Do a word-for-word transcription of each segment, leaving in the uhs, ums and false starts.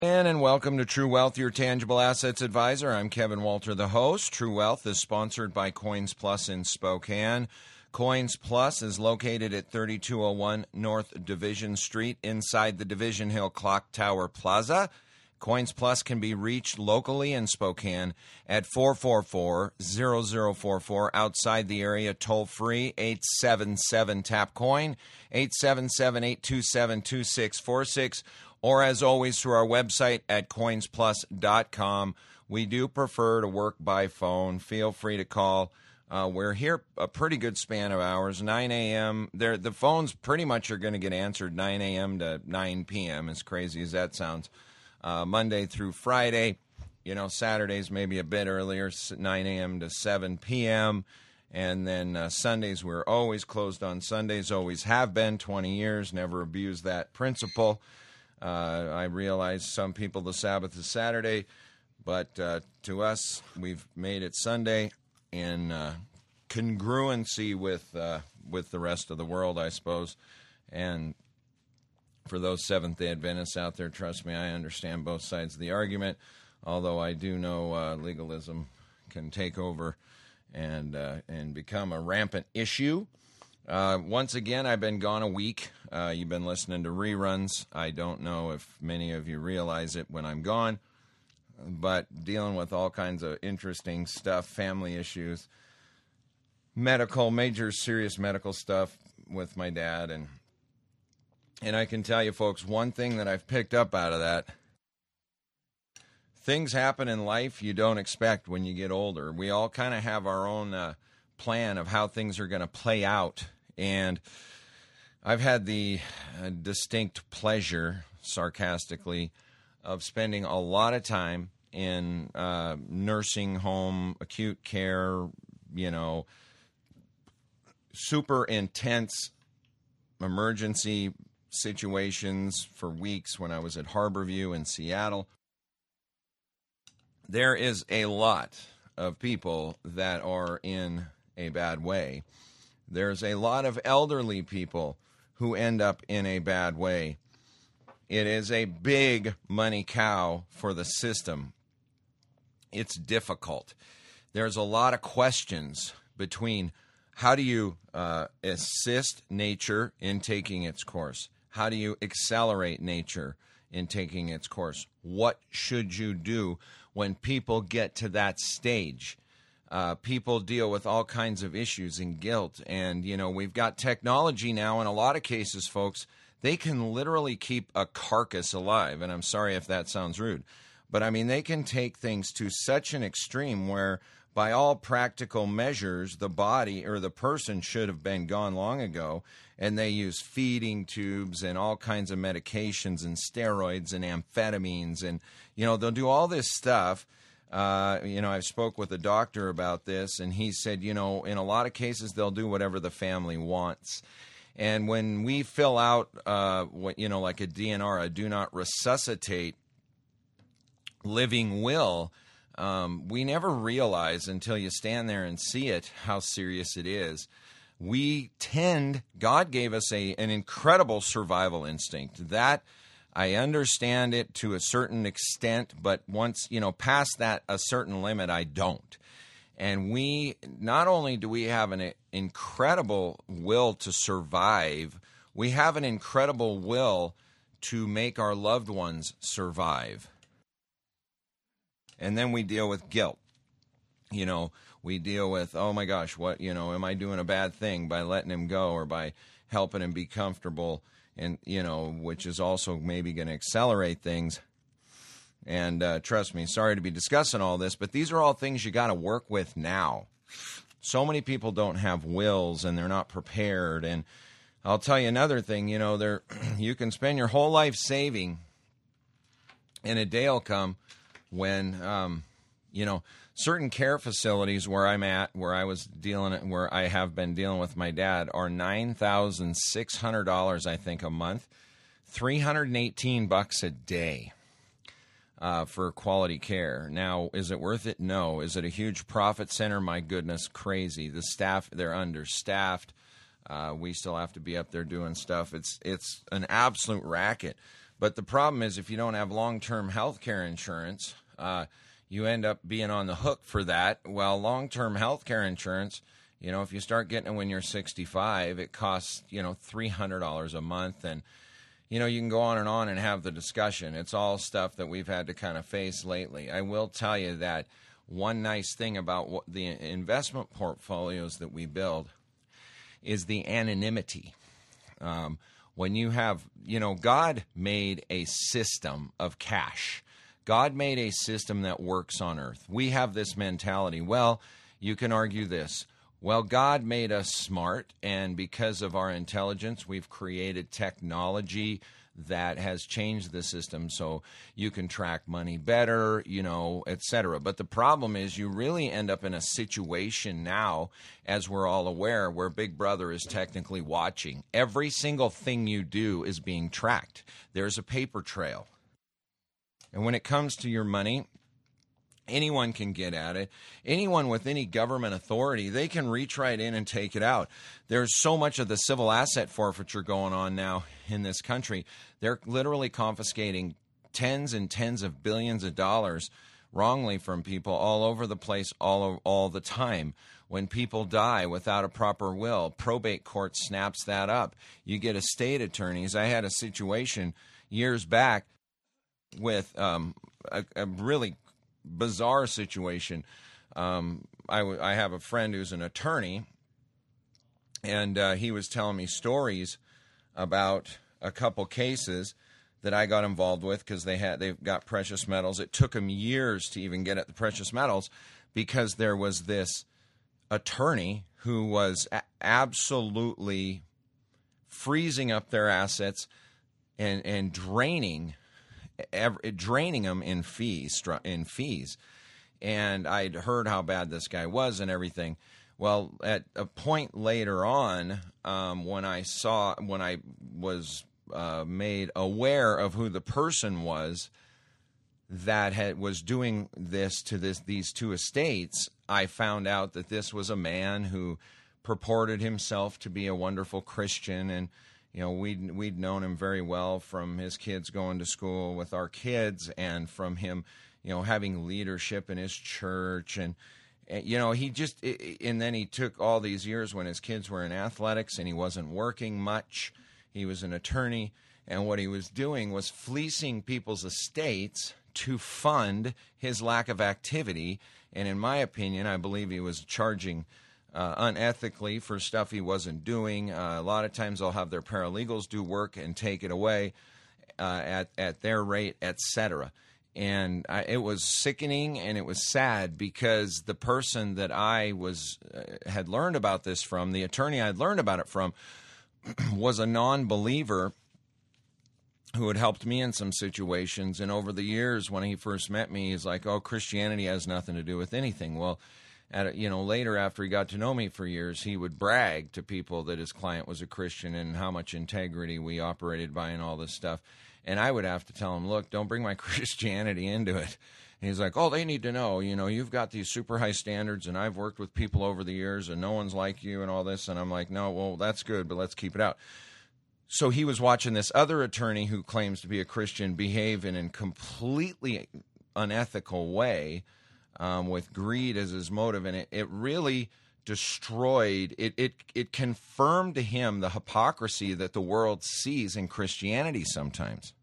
And welcome to True Wealth, your tangible assets advisor. I'm Kevin Walter, the host. True Wealth is sponsored by Coins Plus in Spokane. Coins Plus is located at thirty-two oh one North Division Street inside the Division Hill Clock Tower Plaza. Coins Plus can be reached locally in Spokane at four four four, zero zero four four. Outside the area, toll-free, eight seven seven, T A P COIN, eight seven seven, eight two seven, two six four six. Or, as always, through our website at coins plus dot com. We do prefer to work by phone. Feel free to call. Uh, we're here a pretty good span of hours, nine a.m. There, the phones pretty much are going to get answered nine a.m. to nine p.m., as crazy as that sounds, uh, Monday through Friday. You know, Saturdays maybe a bit earlier, nine a.m. to seven p.m., and then uh, Sundays, we're always closed on Sundays, always have been, twenty years, never abused that principle. Uh, I realize some people the Sabbath is Saturday, but uh, to us, we've made it Sunday in uh, congruency with uh, with the rest of the world, I suppose. And for those Seventh-day Adventists out there, trust me, I understand both sides of the argument, although I do know uh, legalism can take over and uh, and become a rampant issue. Uh, once again, I've been gone a week. Uh, you've been listening to reruns. I don't know if many of you realize it when I'm gone, but dealing with all kinds of interesting stuff, family issues, medical, major serious medical stuff with my dad. And, and I can tell you, folks, one thing that I've picked up out of that, things happen in life you don't expect when you get older. We all kind of have our own uh, plan of how things are going to play out. And I've had the uh, distinct pleasure, sarcastically, of spending a lot of time in uh, nursing home, acute care, you know, super intense emergency situations for weeks when I was at Harborview in Seattle. There is a lot of people that are in a bad way. There's a lot of elderly people who end up in a bad way. It is a big money cow for the system. It's difficult. There's a lot of questions between how do you uh, assist nature in taking its course? How do you accelerate nature in taking its course? What should you do when people get to that stage? Uh, people deal with all kinds of issues and guilt. And, you know, we've got technology now in a lot of cases, folks. They can literally keep a carcass alive. And I'm sorry if that sounds rude. But, I mean, they can take things to such an extreme where, by all practical measures, the body or the person should have been gone long ago. And they use feeding tubes and all kinds of medications and steroids and amphetamines. And, you know, they'll do all this stuff. Uh, you know, I've spoke with a doctor about this, and he said, you know, in a lot of cases, they'll do whatever the family wants. And when we fill out, uh, what you know, like a D N R, a do not resuscitate living will, um, we never realize until you stand there and see it how serious it is. We tend, God gave us a an incredible survival instinct. That I understand it to a certain extent, but once, you know, past that a certain limit, I don't. And we, not only do we have an incredible will to survive, we have an incredible will to make our loved ones survive. And then we deal with guilt. You know, we deal with, oh my gosh, what, you know, am I doing a bad thing by letting him go or by helping him be comfortable? And, you know, which is also maybe going to accelerate things. And uh, trust me, sorry to be discussing all this, but these are all things you got to work with now. So many people don't have wills and they're not prepared. And I'll tell you another thing, you know, there you can spend your whole life saving, and a day will come when, um, you know, certain care facilities where I'm at, where I was dealing, where I have been dealing with my dad, are nine thousand six hundred dollars, I think, a month, three hundred eighteen bucks a day uh, for quality care. Now, is it worth it? No. Is it a huge profit center? My goodness, crazy. The staff, they're understaffed. Uh, we still have to be up there doing stuff. It's it's an absolute racket. But the problem is if you don't have long-term health care insurance, uh, you end up being on the hook for that. Well, long-term health care insurance, you know, if you start getting it when you're sixty-five, it costs, you know, three hundred dollars a month. And, you know, you can go on and on and have the discussion. It's all stuff that we've had to kind of face lately. I will tell you that one nice thing about what the investment portfolios that we build is the anonymity. Um, when you have, you know, God made a system of cash. God made a system that works on earth. We have this mentality. Well, you can argue this. Well, God made us smart, and because of our intelligence, we've created technology that has changed the system so you can track money better, you know, et cetera. But the problem is you really end up in a situation now, as we're all aware, where Big Brother is technically watching. Every single thing you do is being tracked. There's a paper trail. And when it comes to your money, anyone can get at it. Anyone with any government authority, they can reach right in and take it out. There's so much of the civil asset forfeiture going on now in this country. They're literally confiscating tens and tens of billions of dollars wrongly from people all over the place, all all the time. When people die without a proper will, probate court snaps that up. You get estate attorneys. I had a situation years back with um, a, a really bizarre situation. Um, I, w- I have a friend who's an attorney, and uh, he was telling me stories about a couple cases that I got involved with because they had they've got precious metals. It took them years to even get at the precious metals because there was this attorney who was a- absolutely freezing up their assets and and draining every, draining them in fees in fees. And I'd heard how bad this guy was and everything. Well, at a point later on, um, when I saw when I was Uh, made aware of who the person was that had, was doing this to this these two estates, I found out that this was a man who purported himself to be a wonderful Christian, and you know we'd we'd known him very well from his kids going to school with our kids, and from him, you know, having leadership in his church, and you know he just and then he took all these years when his kids were in athletics and he wasn't working much. He was an attorney, and what he was doing was fleecing people's estates to fund his lack of activity. And in my opinion, I believe he was charging uh, unethically for stuff he wasn't doing. Uh, a lot of times they'll have their paralegals do work and take it away uh, at, at their rate, et cetera. And I, it was sickening and it was sad because the person that I was uh, had learned about this from, the attorney I had learned about it from, was a non-believer who had helped me in some situations. And over the years, when he first met me, he's like, oh, Christianity has nothing to do with anything. Well, at a, you know, later after he got to know me for years, he would brag to people that his client was a Christian and how much integrity we operated by and all this stuff. And I would have to tell him, look, don't bring my Christianity into it. And he's like, oh, they need to know, you know, you've got these super high standards, and I've worked with people over the years, and no one's like you and all this. And I'm like, no, well, that's good, but let's keep it out. So he was watching this other attorney who claims to be a Christian behave in a completely unethical way um, with greed as his motive, and it, it really destroyed, it, it, it confirmed to him the hypocrisy that the world sees in Christianity sometimes.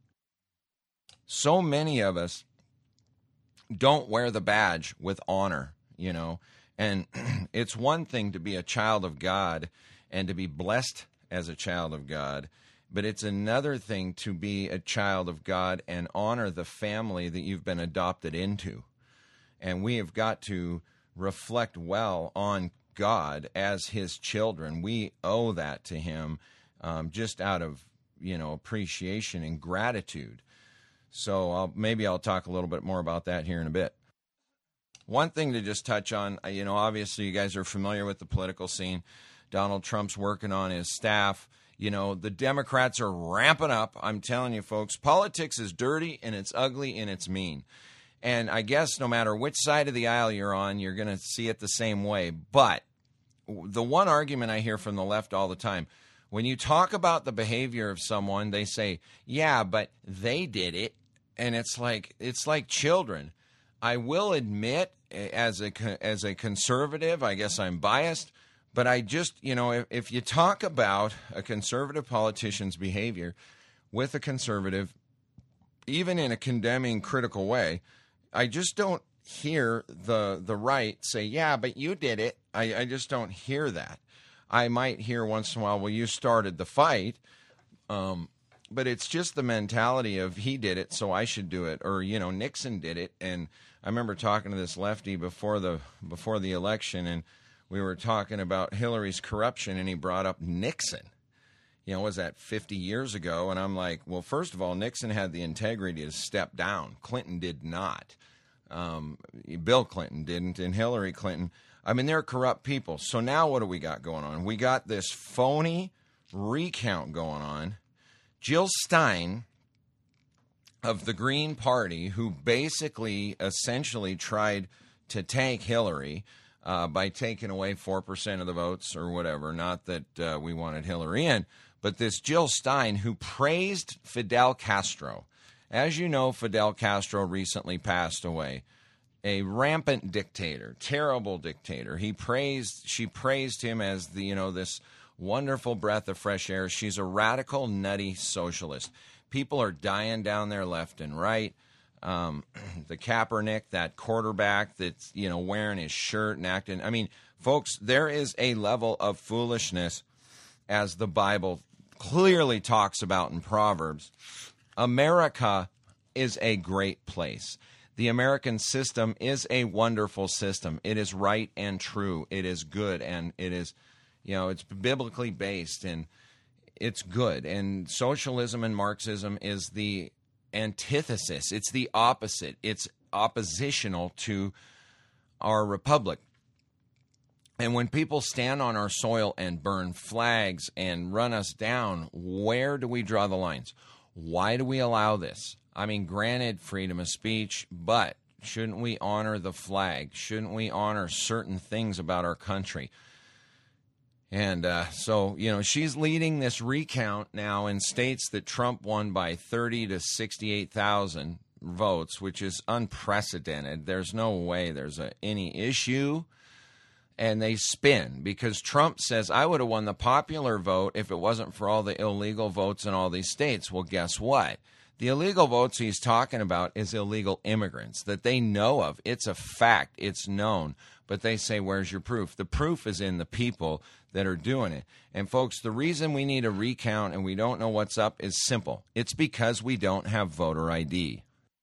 So many of us don't wear the badge with honor, you know, and it's one thing to be a child of God and to be blessed as a child of God, but it's another thing to be a child of God and honor the family that you've been adopted into. And we have got to reflect well on God as his children. We owe that to him um, just out of, you know, appreciation and gratitude. So I'll, maybe I'll talk a little bit more about that here in a bit. One thing to just touch on, you know, obviously you guys are familiar with the political scene. Donald Trump's working on his staff. You know, the Democrats are ramping up. I'm telling you, folks, politics is dirty and it's ugly and it's mean. And I guess no matter which side of the aisle you're on, you're going to see it the same way. But the one argument I hear from the left all the time, When you talk about the behavior of someone, they say, yeah, but they did it. And it's like it's like children. I will admit, as a as a conservative, I guess I'm biased, but I just, you know, if, if you talk about a conservative politician's behavior with a conservative, even in a condemning, critical way, I just don't hear the the right say, yeah, but you did it. I, I just don't hear that. I might hear once in a while, well, you started the fight. Um But it's just the mentality of he did it, so I should do it, or you know Nixon did it. And I remember talking to this lefty before the before the election, and we were talking about Hillary's corruption, and he brought up Nixon. You know, was that fifty years ago? And I'm like, well, first of all, Nixon had the integrity to step down. Clinton did not. Um, Bill Clinton didn't, and Hillary Clinton. I mean, they're corrupt people. So now what do we got going on? We got this phony recount going on. Jill Stein of the Green Party, who basically essentially tried to tank Hillary uh, by taking away four percent of the votes or whatever. Not that uh, we wanted Hillary in, but this Jill Stein who praised Fidel Castro. As you know, Fidel Castro recently passed away. A rampant dictator, terrible dictator. He praised, she praised him as the, you know, this wonderful breath of fresh air. She's a radical, nutty socialist. People are dying down there left and right. Um, the Kaepernick, that quarterback that's, you know, wearing his shirt and acting. I mean, folks, there is a level of foolishness, as the Bible clearly talks about in Proverbs. America is a great place. The American system is a wonderful system. It is right and true. It is good, and it is, you know, it's biblically based, and it's good. And socialism and Marxism is the antithesis. It's the opposite. It's oppositional to our republic. And when people stand on our soil and burn flags and run us down, where do we draw the lines? Why do we allow this? I mean, granted, freedom of speech, but shouldn't we honor the flag? Shouldn't we honor certain things about our country? And uh, so, you know, she's leading this recount now in states that Trump won by thirty to sixty-eight thousand votes, which is unprecedented. There's no way there's a, any issue. And they spin because Trump says, I would have won the popular vote if it wasn't for all the illegal votes in all these states. Well, guess what? The illegal votes he's talking about is illegal immigrants that they know of. It's a fact. It's known. But they say, where's your proof? The proof is in the people that are doing it. And, folks, the reason we need a recount and we don't know what's up is simple. It's because we don't have voter I D.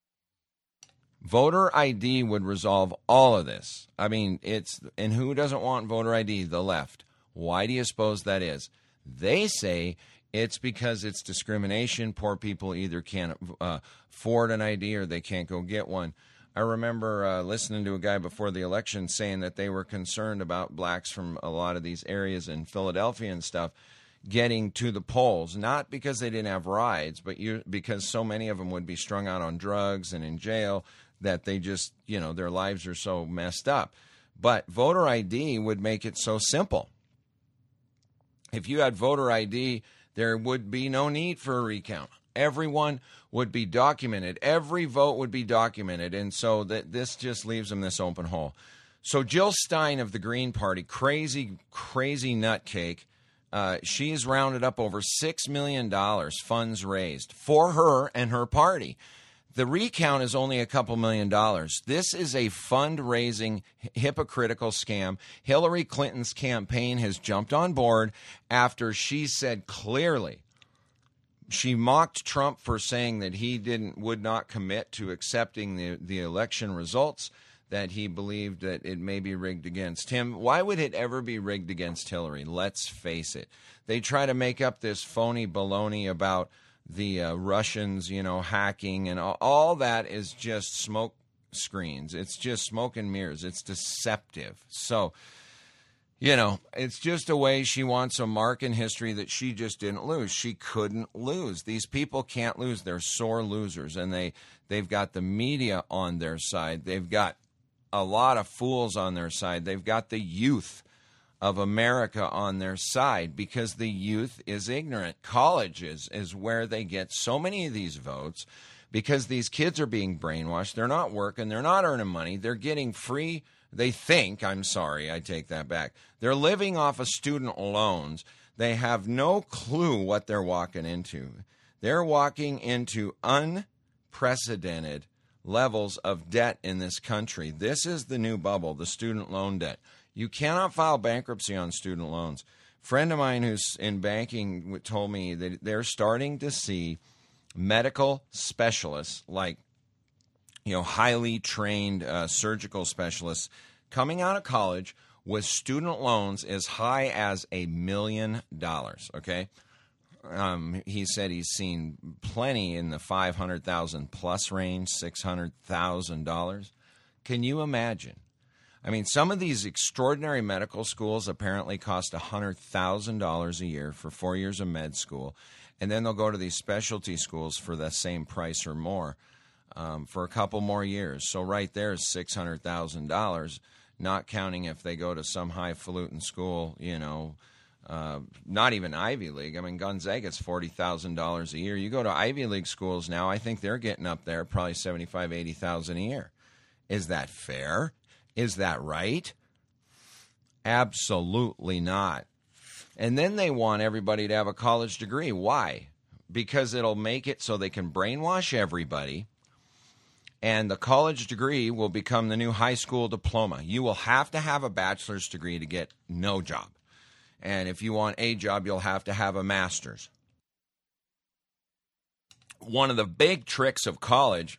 Voter I D would resolve all of this. I mean, it's, and who doesn't want voter I D? The left. Why do you suppose that is? They say it's because it's discrimination. Poor people either can't uh, afford an I D or they can't go get one. I remember uh, listening to a guy before the election saying that they were concerned about blacks from a lot of these areas in Philadelphia and stuff getting to the polls, not because they didn't have rides, but you, because so many of them would be strung out on drugs and in jail that they just, you know, their lives are so messed up. But voter I D would make it so simple. If you had voter I D, there would be no need for a recount. Everyone would be documented. Every vote would be documented. And so that this just leaves them this open hole. So Jill Stein of the Green Party, crazy, crazy nutcake, uh, she's rounded up over six million dollars funds raised for her and her party. The recount is only a couple million dollars. This is a fundraising hypocritical scam. Hillary Clinton's campaign has jumped on board after she said clearly, she mocked Trump for saying that he didn't would not commit to accepting the, the election results, that he believed that it may be rigged against him. Why would it ever be rigged against Hillary? Let's face it. They try to make up this phony baloney about the uh, Russians, you know, hacking, and all, all that is just smoke screens. It's just smoke and mirrors. It's deceptive. So, you know, it's just a way she wants a mark in history that she just didn't lose. She couldn't lose. These people can't lose. They're sore losers, and they, they've got the media on their side. They've got a lot of fools on their side. They've got the youth of America on their side because the youth is ignorant. Colleges is where they get so many of these votes because these kids are being brainwashed. They're not working. They're not earning money. They're getting free. They think, I'm sorry, I take that back. They're living off of student loans. They have no clue what they're walking into. They're walking into unprecedented levels of debt in this country. This is the new bubble, the student loan debt. You cannot file bankruptcy on student loans. A friend of mine who's in banking told me that they're starting to see medical specialists, like, you know, highly trained uh, surgical specialists coming out of college with student loans as high as a million dollars, okay? Um, he said he's seen plenty in the five hundred thousand dollars plus range, six hundred thousand dollars. Can you imagine? I mean, some of these extraordinary medical schools apparently cost one hundred thousand dollars a year for four years of med school, and then they'll go to these specialty schools for the same price or more um, for a couple more years. So right there is six hundred thousand dollars, not counting if they go to some highfalutin school, you know, uh, not even Ivy League. I mean, Gonzaga's forty thousand dollars a year. You go to Ivy League schools now, I think they're getting up there probably seventy-five thousand dollars, eighty thousand dollars a year. Is that fair? Is that right? Absolutely not. And then they want everybody to have a college degree. Why? Because it'll make it so they can brainwash everybody, and the college degree will become the new high school diploma. You will have to have a bachelor's degree to get no job. And if you want a job, you'll have to have a master's. One of the big tricks of college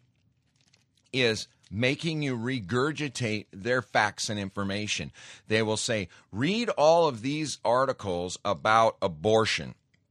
is making you regurgitate their facts and information. They will say, read all of these articles about abortion.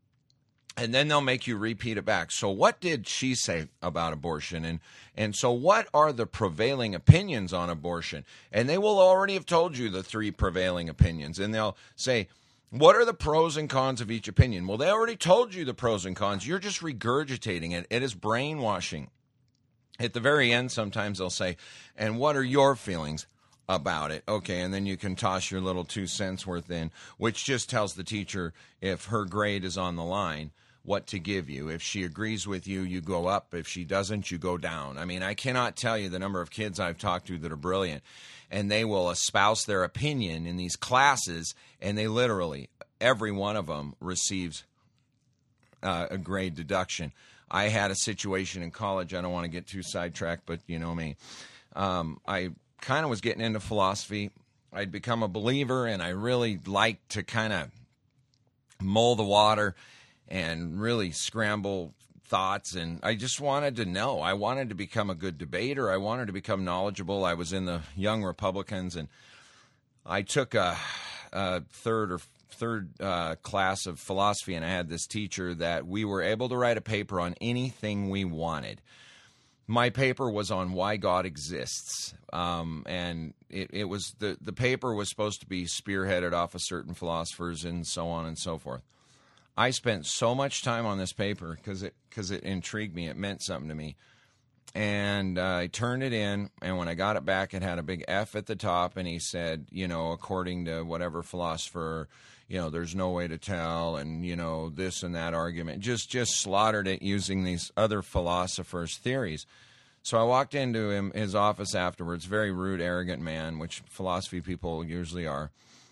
And then they'll make you repeat it back. So what did she say about abortion? And and so what are the prevailing opinions on abortion? And they will already have told you the three prevailing opinions. And they'll say, what are the pros and cons of each opinion? Well, they already told you the pros and cons. You're just regurgitating it. It is brainwashing. At the very end, sometimes they'll say, and what are your feelings about it? Okay, and then you can toss your little two cents worth in, which just tells the teacher if her grade is on the line, what to give you. If she agrees with you, you go up. If she doesn't, you go down. I mean, I cannot tell you the number of kids I've talked to that are brilliant, and they will espouse their opinion in these classes, and they literally, every one of them receives uh, a grade deduction. I had a situation in college. I don't want to get too sidetracked, but you know me. Um, I kind of was getting into philosophy. I'd become a believer, and I really liked to kind of mull the water and really scramble thoughts. And I just wanted to know. I wanted to become a good debater. I wanted to become knowledgeable. I was in the Young Republicans, and I took a, a third or third uh, class of philosophy, and I had this teacher that we were able to write a paper on anything we wanted. My paper was on why God exists, um, and it, it was the, the paper was supposed to be spearheaded off of certain philosophers and so on and so forth. I spent so much time on this paper because it, because it intrigued me. It meant something to me. And uh, I turned it in, and when I got it back, it had a big F at the top, and he said, you know, according to whatever philosopher, you know, there's no way to tell, and, you know, this and that argument. Just just slaughtered it using these other philosophers' theories. So I walked into him, his office afterwards, very rude, arrogant man, which philosophy people usually are,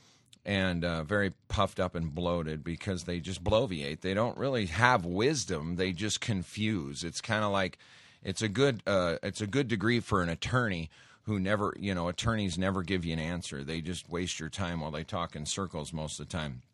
and uh, very puffed up and bloated because they just bloviate. They don't really have wisdom. They just confuse. It's kind of like it's a good uh, it's a good degree for an attorney who never, you know, attorneys never give you an answer. They just waste your time while they talk in circles most of the time.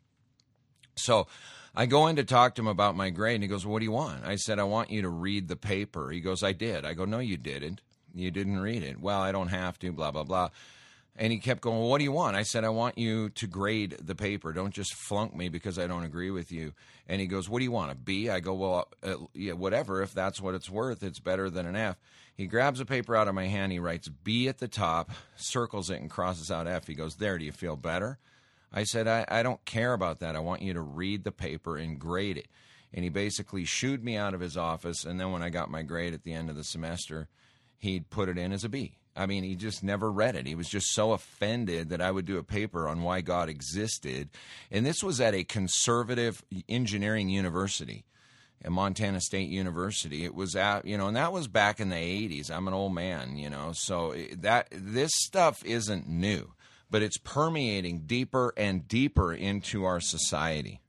So I go in to talk to him about my grade, and he goes, what do you want? I said, I want you to read the paper. He goes, I did. I go, no, you didn't. You didn't read it. Well, I don't have to, blah, blah, blah. And he kept going, well, what do you want? I said, I want you to grade the paper. Don't just flunk me because I don't agree with you. And he goes, what do you want, a B? I go, well, uh, yeah, whatever. If that's what it's worth, it's better than an F. He grabs a paper out of my hand. He writes B at the top, circles it, and crosses out F. He goes, there, do you feel better? I said, I, I don't care about that. I want you to read the paper and grade it. And he basically shooed me out of his office. And then when I got my grade at the end of the semester, he'd put it in as a B. I mean, he just never read it. He was just so offended that I would do a paper on why God existed. And this was at a conservative engineering university, at Montana State University. It was at, you know, and that was back in the eighties. I'm an old man, you know, so that this stuff isn't new, but it's permeating deeper and deeper into our society.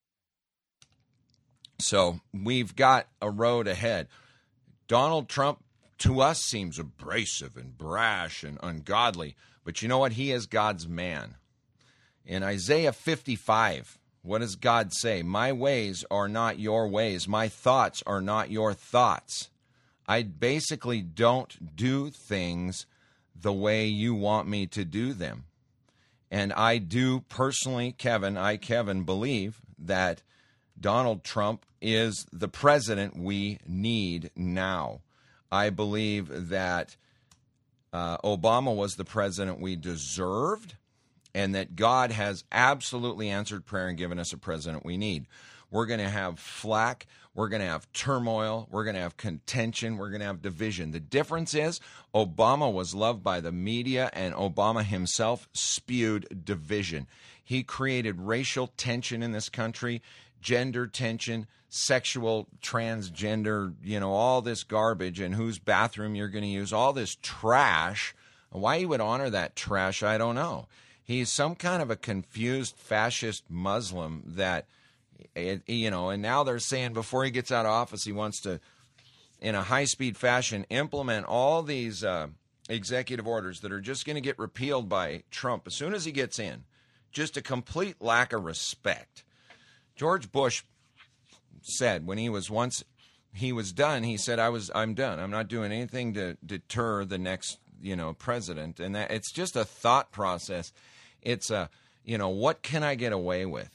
So we've got a road ahead. Donald Trump, to us, seems abrasive and brash and ungodly, but you know what? He is God's man. In Isaiah fifty-five, what does God say? My ways are not your ways. My thoughts are not your thoughts. I basically don't do things the way you want me to do them. And I do personally, Kevin, I, Kevin, believe that Donald Trump is the president we need now. I believe that uh, Obama was the president we deserved, and that God has absolutely answered prayer and given us a president we need. We're going to have flack. We're going to have turmoil. We're going to have contention. We're going to have division. The difference is Obama was loved by the media, and Obama himself spewed division. He created racial tension in this country, gender tension, sexual, transgender, you know, all this garbage, and whose bathroom you're going to use, all this trash. Why he would honor that trash, I don't know. He's some kind of a confused fascist Muslim that, you know, and now they're saying before he gets out of office, he wants to, in a high-speed fashion, implement all these uh, executive orders that are just going to get repealed by Trump as soon as he gets in. Just a complete lack of respect. George Bush said when he was once he was done, he said, I was, I'm done. I'm not doing anything to deter the next, you know, president. And that, it's just a thought process. It's a, you know, what can I get away with?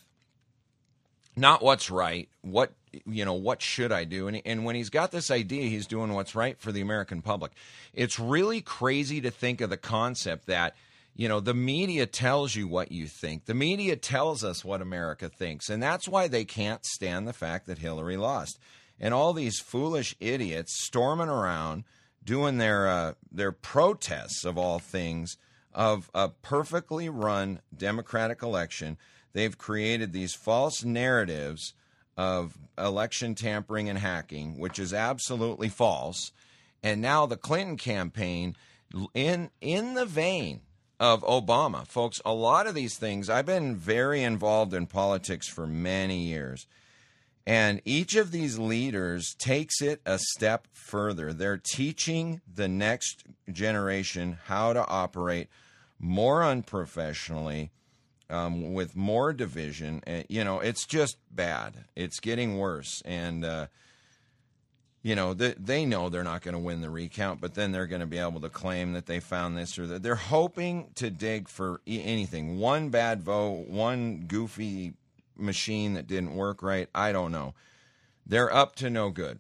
Not what's right. What, you know, what should I do? And, and when he's got this idea, he's doing what's right for the American public. It's really crazy to think of the concept that, you know, the media tells you what you think. The media tells us what America thinks. And that's why they can't stand the fact that Hillary lost. And all these foolish idiots storming around doing their uh, their protests, of all things, of a perfectly run Democratic election. They've created these false narratives of election tampering and hacking, which is absolutely false. And now the Clinton campaign, in in the vein of Obama. Folks, a lot of these things, I've been very involved in politics for many years. And each of these leaders takes it a step further. They're teaching the next generation how to operate more unprofessionally, um, with more division. Uh, you know, it's just bad. It's getting worse. And, uh, you know, they, they know they're not going to win the recount, but then they're going to be able to claim that they found this or that. They're hoping to dig for anything. One bad vote, one goofy machine that didn't work right. I don't know. They're up to no good.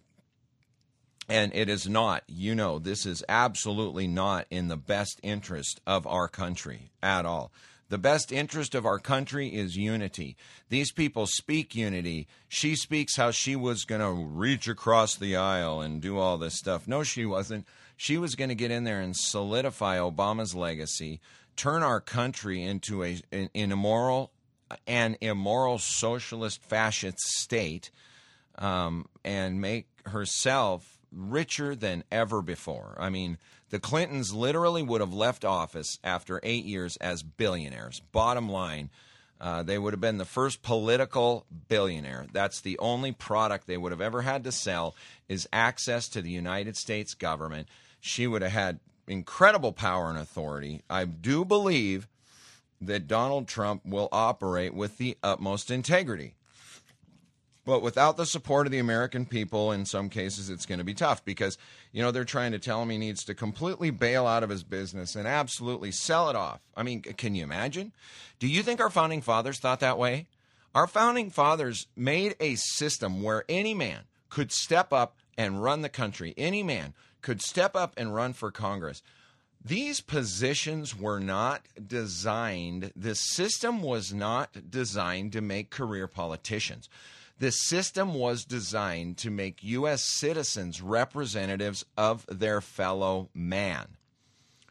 And it is not, you know, this is absolutely not in the best interest of our country at all. The best interest of our country is unity. These people speak unity. She speaks how she was going to reach across the aisle and do all this stuff. No, she wasn't. She was going to get in there and solidify Obama's legacy, turn our country into a, an immoral, an immoral socialist fascist state, um, and make herself richer than ever before. I mean, the Clintons literally would have left office after eight years as billionaires. Bottom line, uh, they would have been the first political billionaire. That's the only product they would have ever had to sell, is access to the United States government. She would have had incredible power and authority. I do believe that Donald Trump will operate with the utmost integrity. But without the support of the American people, in some cases, it's going to be tough because, you know, they're trying to tell him he needs to completely bail out of his business and absolutely sell it off. I mean, can you imagine? Do you think our founding fathers thought that way? Our founding fathers made a system where any man could step up and run the country. Any man could step up and run for Congress. These positions were not designed, the system was not designed to make career politicians. The system was designed to make U S citizens representatives of their fellow man.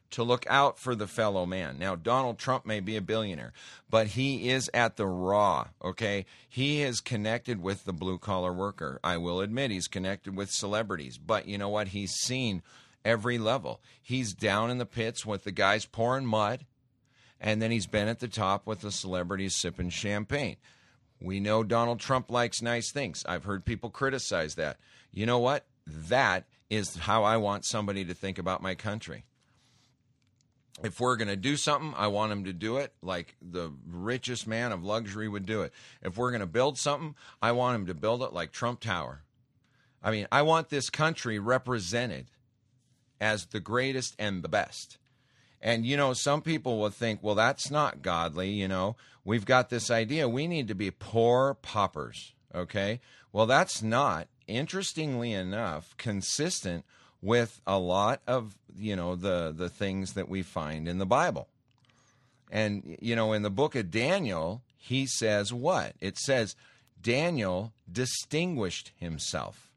to look out for the fellow man. Now, Donald Trump may be a billionaire, but he is at the raw, okay? He is connected with the blue-collar worker. I will admit he's connected with celebrities, but you know what? He's seen every level. He's down in the pits with the guys pouring mud, and then he's been at the top with the celebrities sipping champagne. We know Donald Trump likes nice things. I've heard people criticize that. You know what? That is how I want somebody to think about my country. If we're going to do something, I want him to do it like the richest man of luxury would do it. If we're going to build something, I want him to build it like Trump Tower. I mean, I want this country represented as the greatest and the best. And, you know, some people will think, well, that's not godly, you know. We've got this idea we need to be poor paupers, okay? Well, that's not, interestingly enough, consistent with a lot of, you know, the, the things that we find in the Bible. And, you know, in the book of Daniel, he says what? It says Daniel distinguished himself.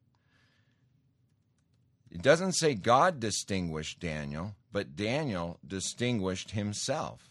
It doesn't say God distinguished Daniel, but Daniel distinguished himself.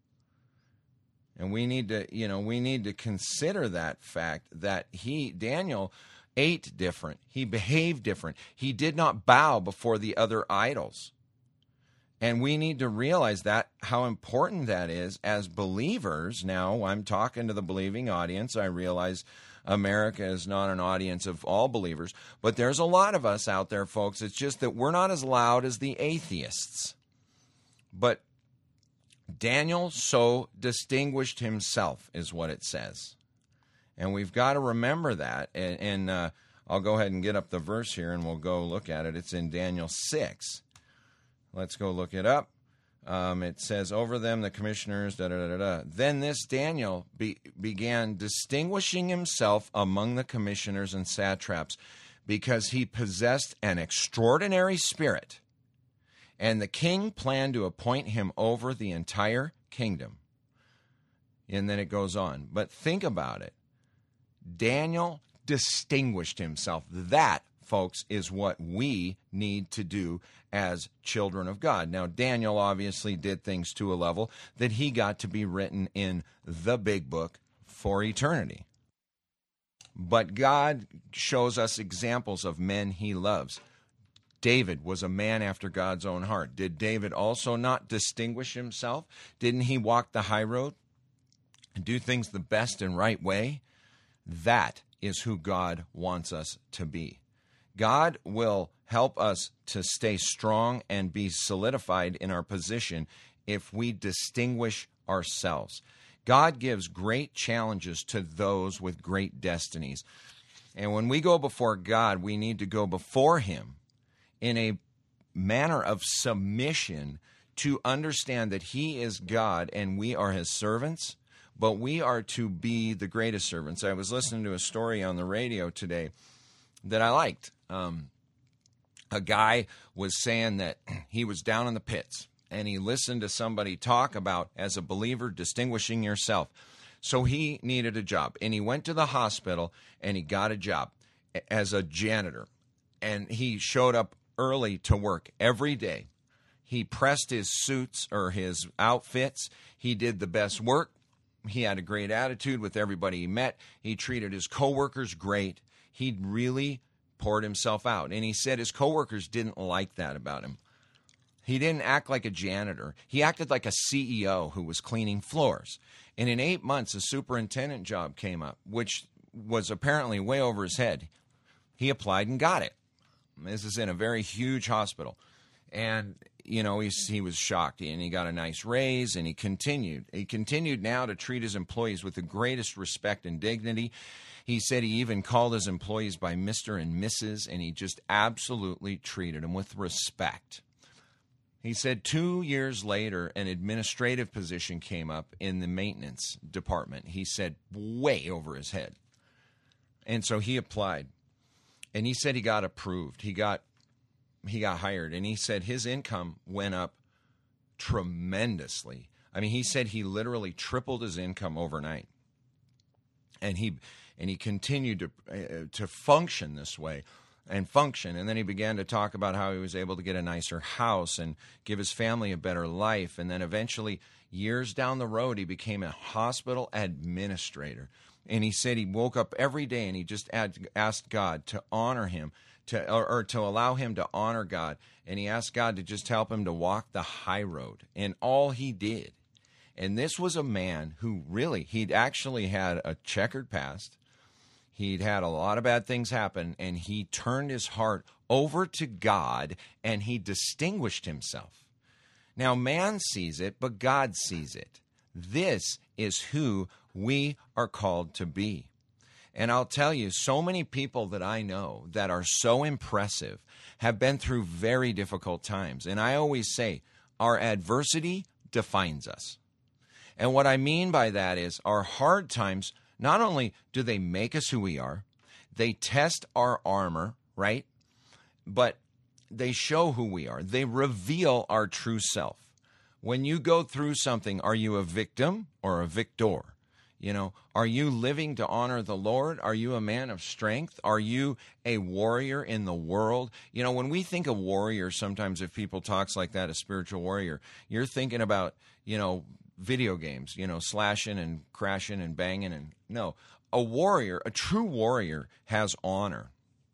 And we need to, you know, we need to consider that fact that he, Daniel, ate different. He behaved different. He did not bow before the other idols. And we need to realize that, how important that is as believers. Now, I'm talking to the believing audience. I realize America is not an audience of all believers, but there's a lot of us out there, folks. It's just that we're not as loud as the atheists. But Daniel so distinguished himself is what it says. And we've got to remember that. And, and uh, I'll go ahead and get up the verse here and we'll go look at it. It's in Daniel six. Let's go look it up. Um, it says, over them, the commissioners, da da da da. Then this Daniel be, began distinguishing himself among the commissioners and satraps because he possessed an extraordinary spirit. And the king planned to appoint him over the entire kingdom. And then it goes on. But think about it. Daniel distinguished himself. That, folks, is what we need to do as children of God. Now, Daniel obviously did things to a level that he got to be written in the big book for eternity. But God shows us examples of men he loves. David was a man after God's own heart. Did David also not distinguish himself? Didn't he walk the high road and do things the best and right way? That is who God wants us to be. God will help us to stay strong and be solidified in our position if we distinguish ourselves. God gives great challenges to those with great destinies. And when we go before God, we need to go before him in a manner of submission to understand that he is God and we are his servants, but we are to be the greatest servants. I was listening to a story on the radio today that I liked. Um, a guy was saying that he was down in the pits, and he listened to somebody talk about, as a believer, distinguishing yourself. So he needed a job, and he went to the hospital, and he got a job as a janitor. And he showed up early to work every day. He pressed his suits or his outfits. He did the best work. He had a great attitude with everybody he met. He treated his coworkers great. He really poured himself out. And he said his coworkers didn't like that about him. He didn't act like a janitor. He acted like a C E O who was cleaning floors. And in eight months, a superintendent job came up, which was apparently way over his head. He applied and got it. This is in a very huge hospital. And, you know, he, he was shocked, and he got a nice raise, and he continued. He continued now to treat his employees with the greatest respect and dignity. He said he even called his employees by Mister and Missus, and he just absolutely treated them with respect. He said two years later, an administrative position came up in the maintenance department. He said way over his head. And so he applied. And he said he got approved. He got he got hired. And he said his income went up tremendously. I mean, he said he literally tripled his income overnight. And he and he continued to uh, to function this way. and function. And then he began to talk about how he was able to get a nicer house and give his family a better life. And then eventually, years down the road, he became a hospital administrator. And he said he woke up every day and he just ad- asked God to honor him, to or, or to allow him to honor God. And he asked God to just help him to walk the high road. And all he did. And this was a man who really, he'd actually had a checkered past. He'd had a lot of bad things happen, and he turned his heart over to God, and he distinguished himself. Now, man sees it, but God sees it. This is who we are called to be. And I'll tell you, so many people that I know that are so impressive have been through very difficult times. And I always say, our adversity defines us. And what I mean by that is our hard times, not only do they make us who we are, they test our armor, right? But they show who we are. They reveal our true self. When you go through something, are you a victim or a victor? You know, are you living to honor the Lord? Are you a man of strength? Are you a warrior in the world? You know, when we think of warrior, sometimes if people talks like that, a spiritual warrior, you're thinking about, you know, video games, you know, slashing and crashing and banging. And no, a warrior, a true warrior has honor.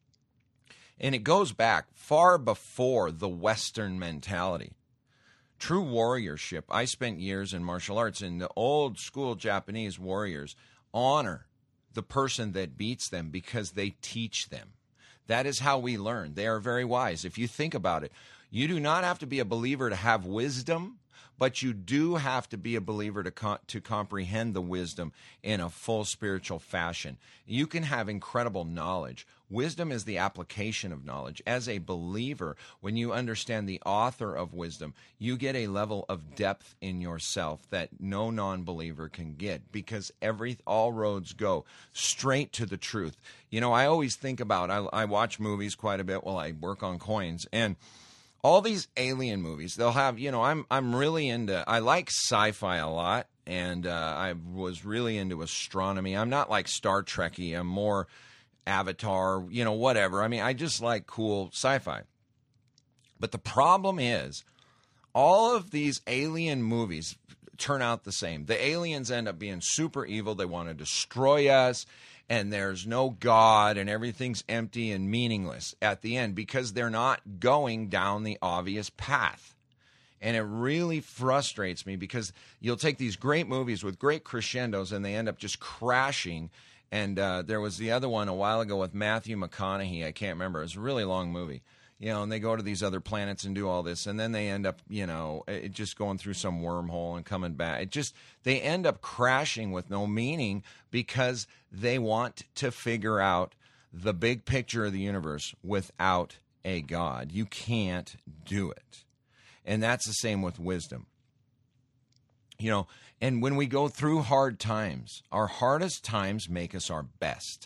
And it goes back far before the Western mentality. True warriorship, I spent years in martial arts, and the old school Japanese warriors honor the person that beats them because they teach them. That is how we learn. They are very wise. If you think about it, you do not have to be a believer to have wisdom, but you do have to be a believer to co- to comprehend the wisdom in a full spiritual fashion. You can have incredible knowledge. Wisdom is the application of knowledge. As a believer, when you understand the author of wisdom, you get a level of depth in yourself that no non-believer can get, because every all roads go straight to the truth. You know, I always think about, I, I watch movies quite a bit while I work on coins, and all these alien movies, they'll have, you know, I'm I'm really into, I like sci-fi a lot, and uh, I was really into astronomy. I'm not like Star Trek-y, I'm more Avatar, you know, whatever. I mean, I just like cool sci-fi. But the problem is, all of these alien movies turn out the same. The aliens end up being super evil. They want to destroy us, and there's no God, and everything's empty and meaningless at the end because they're not going down the obvious path. And it really frustrates me because you'll take these great movies with great crescendos, and they end up just crashing. And uh, there was the other one a while ago with Matthew McConaughey. I can't remember. It was a really long movie. You know, and they go to these other planets and do all this, and then they end up, you know, it just going through some wormhole and coming back. It just, they end up crashing with no meaning because they want to figure out the big picture of the universe without a God. You can't do it. And that's the same with wisdom. You know, and when we go through hard times, our hardest times make us our best.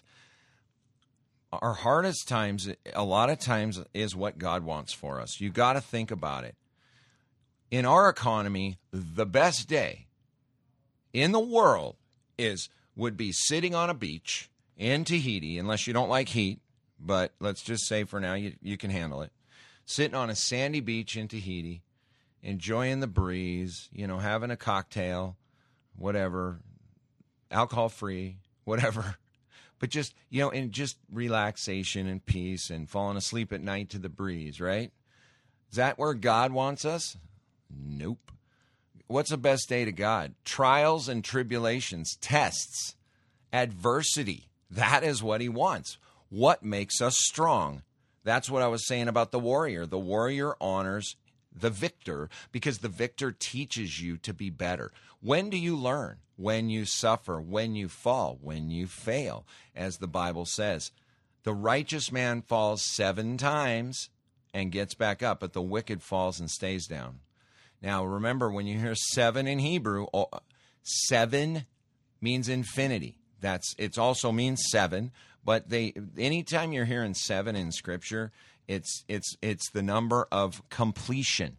Our hardest times, a lot of times, is what God wants for us. You got to think about it. In our economy, the best day in the world is would be sitting on a beach in Tahiti, unless you don't like heat, but let's just say for now you, you can handle it. Sitting on a sandy beach in Tahiti, enjoying the breeze, you know, having a cocktail, whatever, alcohol-free, whatever. But just, you know, in just relaxation and peace and falling asleep at night to the breeze, right? Is that where God wants us? Nope. What's the best day to God? Trials and tribulations, tests, adversity. That is what he wants. What makes us strong? That's what I was saying about the warrior. The warrior honors the victor because the victor teaches you to be better. When do you learn? When you suffer, when you fall, when you fail. As the Bible says, the righteous man falls seven times and gets back up, but the wicked falls and stays down. Now, remember, when you hear seven in Hebrew, seven means infinity. That's it also means seven, but they anytime you're hearing seven in Scripture, it's it's it's the number of completion.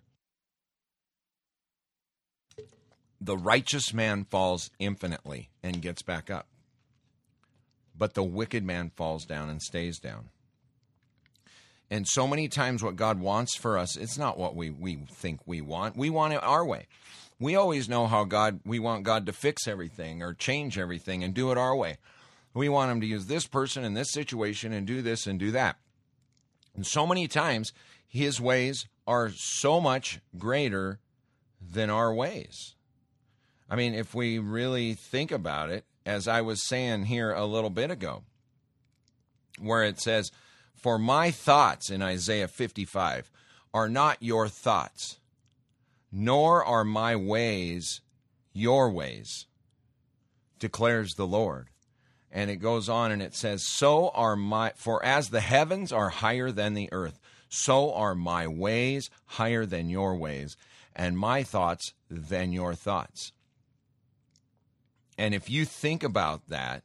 The righteous man falls infinitely and gets back up, but the wicked man falls down and stays down. And so many times what God wants for us, it's not what we, we think we want. We want it our way. We always know how God, we want God to fix everything or change everything and do it our way. We want him to use this person in this situation and do this and do that. And so many times, his ways are so much greater than our ways. I mean, if we really think about it, as I was saying here a little bit ago, where it says, for my thoughts in Isaiah fifty-five are not your thoughts, nor are my ways your ways, declares the Lord. And it goes on and it says, so are my, for as the heavens are higher than the earth, so are my ways higher than your ways, and my thoughts than your thoughts. And if you think about that,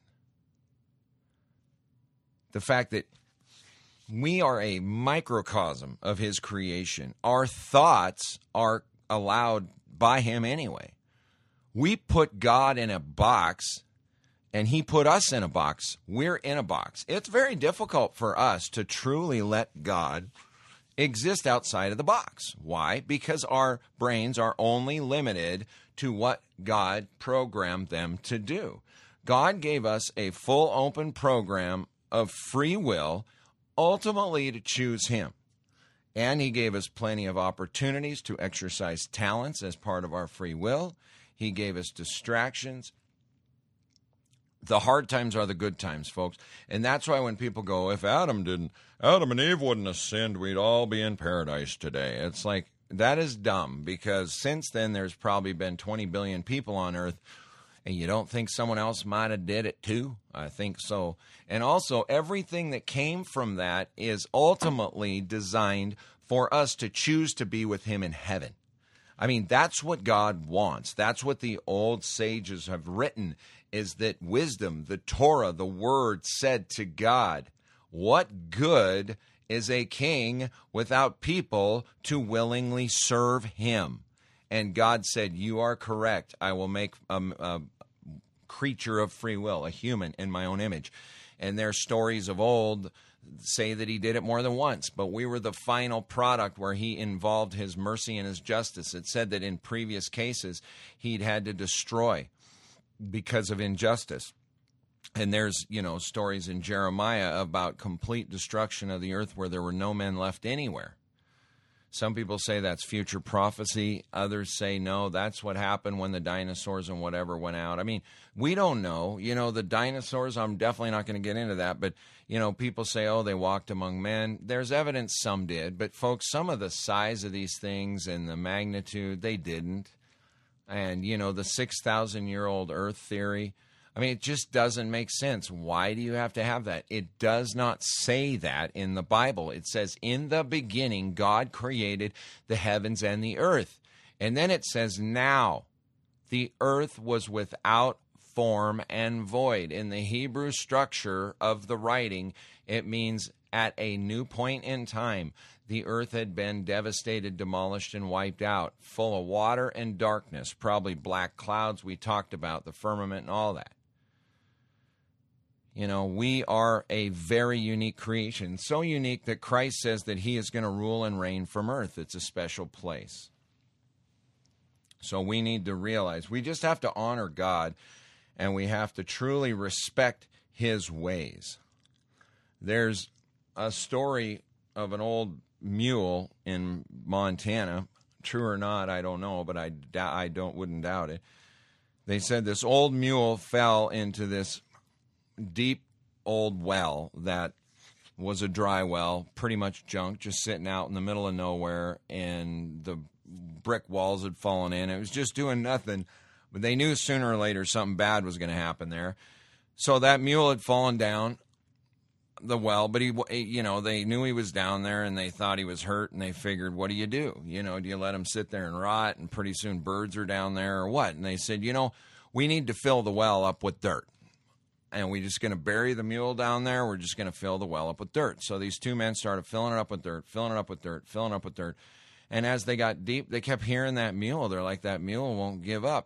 the fact that we are a microcosm of his creation, our thoughts are allowed by him anyway. We put God in a box, and he put us in a box. We're in a box. It's very difficult for us to truly let God exist outside of the box. Why? Because our brains are only limited to what God programmed them to do. God gave us a full open program of free will, ultimately to choose him. And he gave us plenty of opportunities to exercise talents as part of our free will. He gave us distractions. The hard times are the good times, folks. And that's why when people go, if Adam didn't, Adam and Eve wouldn't have sinned, we'd all be in paradise today. It's like, that is dumb, because since then there's probably been twenty billion people on earth, and you don't think someone else might have did it too? I think so. And also, everything that came from that is ultimately designed for us to choose to be with him in heaven. I mean, that's what God wants. That's what the old sages have written, is that wisdom, the Torah, the word said to God, what good is a king without people to willingly serve him? And God said, you are correct. I will make a, a creature of free will, a human in my own image. And their stories of old say that he did it more than once, but we were the final product where he involved his mercy and his justice. It said that in previous cases, he'd had to destroy because of injustice. And there's, you know, stories in Jeremiah about complete destruction of the earth where there were no men left anywhere. Some people say that's future prophecy. Others say, no, that's what happened when the dinosaurs and whatever went out. I mean, we don't know. You know, the dinosaurs, I'm definitely not going to get into that. But, you know, people say, oh, they walked among men. There's evidence some did. But, folks, some of the size of these things and the magnitude, they didn't. And, you know, the six thousand year old earth theory, I mean, it just doesn't make sense. Why do you have to have that? It does not say that in the Bible. It says, in the beginning, God created the heavens and the earth. And then it says, now the earth was without form and void. In the Hebrew structure of the writing, it means at a new point in time, the earth had been devastated, demolished, and wiped out, full of water and darkness, probably black clouds. We talked about the firmament and all that. You know, we are a very unique creation, so unique that Christ says that he is going to rule and reign from earth. It's a special place. So we need to realize we just have to honor God, and we have to truly respect his ways. There's a story of an old mule in Montana. True or not, I don't know, but I, I don't wouldn't doubt it. They said this old mule fell into this deep old well that was a dry well, pretty much junk, just sitting out in the middle of nowhere, and the brick walls had fallen in. It was just doing nothing, but they knew sooner or later something bad was going to happen there. So that mule had fallen down the well, but he, you know, they knew he was down there, and they thought he was hurt, and they figured, what do you do? You know, do you let him sit there and rot, and pretty soon birds are down there, or what? And they said, you know, we need to fill the well up with dirt. And we're just going to bury the mule down there. We're just going to fill the well up with dirt. So these two men started filling it up with dirt, filling it up with dirt, filling it up with dirt. And as they got deep, they kept hearing that mule. They're like, that mule won't give up.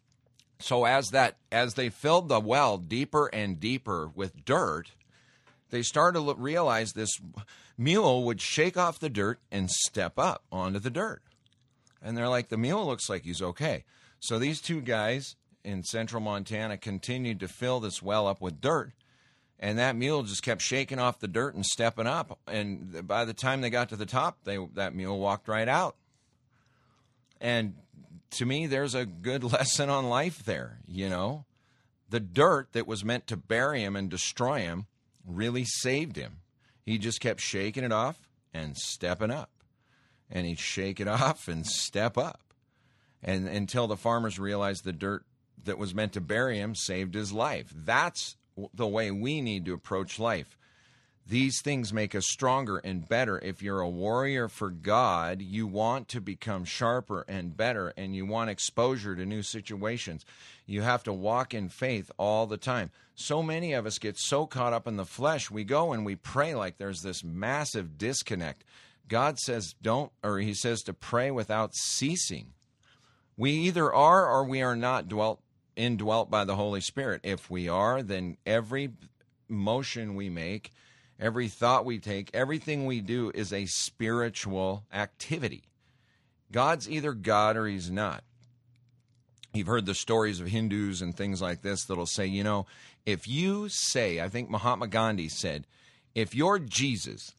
So as that, as they filled the well deeper and deeper with dirt, they started to realize this mule would shake off the dirt and step up onto the dirt. And they're like, the mule looks like he's okay. So these two guys in central Montana continued to fill this well up with dirt. And that mule just kept shaking off the dirt and stepping up. And by the time they got to the top, they that mule walked right out. And to me, there's a good lesson on life there, you know. The dirt that was meant to bury him and destroy him really saved him. He just kept shaking it off and stepping up. And he'd shake it off and step up. And until the farmers realized the dirt that was meant to bury him saved his life. That's the way we need to approach life. These things make us stronger and better. If you're a warrior for God, you want to become sharper and better, and you want exposure to new situations. You have to walk in faith all the time. So many of us get so caught up in the flesh, we go and we pray like there's this massive disconnect. God says don't, or he says to pray without ceasing. We either are or we are not dwelt indwelt by the Holy Spirit. If we are, then every motion we make, every thought we take, everything we do is a spiritual activity. God's either God or he's not. You've heard the stories of Hindus and things like this that'll say, you know, if you say, I think Mahatma Gandhi said, if your Jesus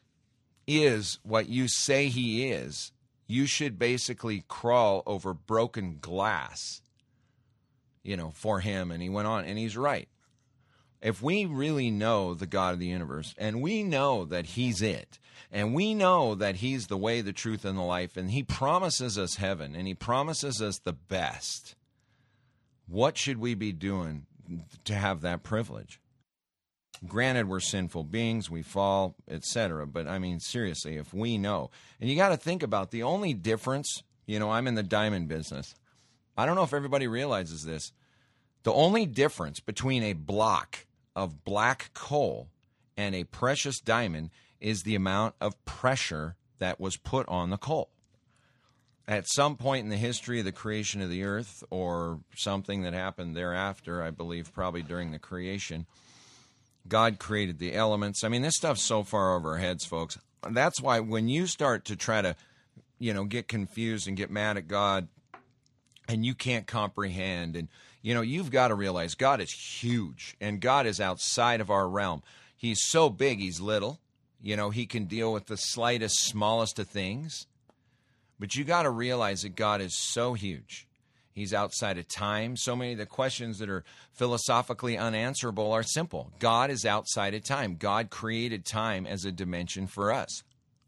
is what you say he is, you should basically crawl over broken glass, you know, for him. And he went on, and he's right. If we really know the God of the universe, and we know that he's it, and we know that he's the way, the truth, and the life, and he promises us heaven, and he promises us the best, what should we be doing to have that privilege? Granted, we're sinful beings, we fall, et cetera, but I mean, seriously, if we know, and you got to think about the only difference, you know, I'm in the diamond business. I don't know if everybody realizes this. The only difference between a block of black coal and a precious diamond is the amount of pressure that was put on the coal. At some point in the history of the creation of the earth, or something that happened thereafter, I believe probably during the creation, God created the elements. I mean, this stuff's so far over our heads, folks. That's why when you start to try to, you know, get confused and get mad at God, and you can't comprehend, and, you know, you've got to realize God is huge, and God is outside of our realm. He's so big, he's little. You know, he can deal with the slightest, smallest of things. But you got to realize that God is so huge. He's outside of time. So many of the questions that are philosophically unanswerable are simple. God is outside of time. God created time as a dimension for us.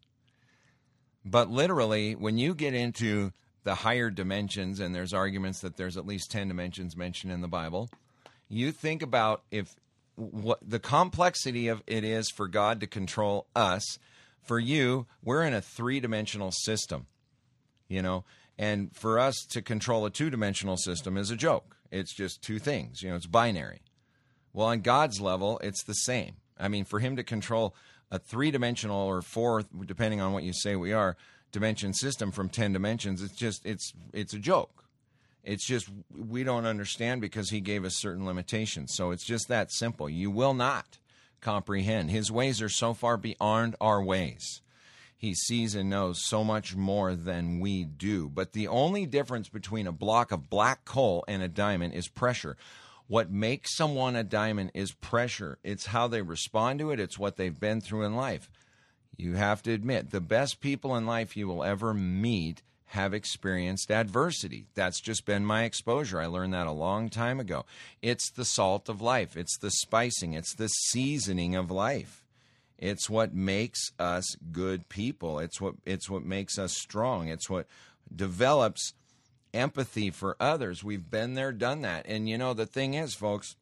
But literally, when you get into the higher dimensions, and there's arguments that there's at least ten dimensions mentioned in the Bible, you think about if what the complexity of it is for God to control us. For you, we're in a three-dimensional system, you know, and for us to control a two-dimensional system is a joke. It's just two things, you know, it's binary. Well, on God's level, it's the same. I mean, for him to control a three-dimensional or four, depending on what you say we are, dimension system from ten dimensions, it's just, it's it's a joke. It's just, we don't understand because he gave us certain limitations. So it's just that simple. You will not comprehend. His ways are so far beyond our ways. He sees and knows so much more than we do. But the only difference between a block of black coal and a diamond is pressure. What makes someone a diamond is pressure. It's how they respond to it. It's what they've been through in life. You have to admit, the best people in life you will ever meet have experienced adversity. That's just been my exposure. I learned that a long time ago. It's the salt of life. It's the spicing. It's the seasoning of life. It's what makes us good people. It's what it's what makes us strong. It's what develops empathy for others. We've been there, done that. And you know, the thing is, folks,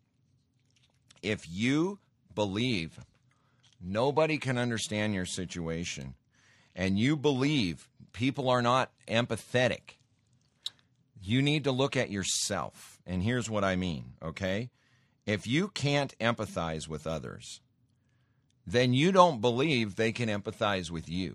if you believe nobody can understand your situation, and you believe people are not empathetic, you need to look at yourself. And here's what I mean, okay? If you can't empathize with others, then you don't believe they can empathize with you.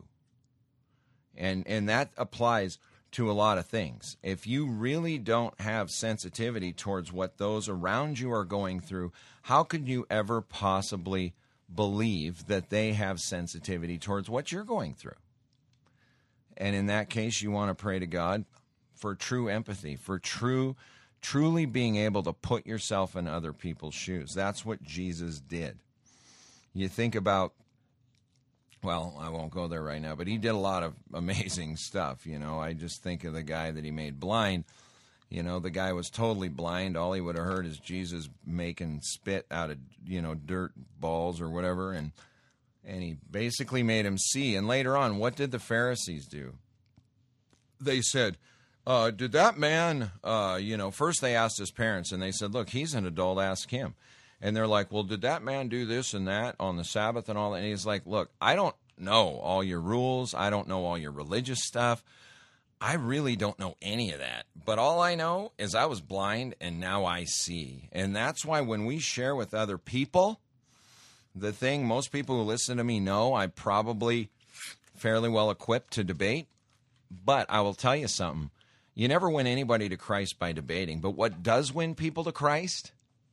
And and that applies to a lot of things. If you really don't have sensitivity towards what those around you are going through, how could you ever possibly believe that they have sensitivity towards what you're going through. And in that case, you want to pray to God for true empathy, for true, truly being able to put yourself in other people's shoes. That's what Jesus did. You think about, well, I won't go there right now, but he did a lot of amazing stuff. You know, I just think of the guy that he made blind. You know, the guy was totally blind. All he would have heard is Jesus making spit out of, you know, dirt balls or whatever. And and he basically made him see. And later on, what did the Pharisees do? They said, uh, did that man, uh, you know, first they asked his parents, and they said, look, he's an adult, ask him. And they're like, well, did that man do this and that on the Sabbath and all that? And he's like, look, I don't know all your rules. I don't know all your religious stuff. I really don't know any of that. But all I know is I was blind and now I see. And that's why when we share with other people, the thing most people who listen to me know, I'm probably fairly well equipped to debate. But I will tell you something. You never win anybody to Christ by debating. But what does win people to Christ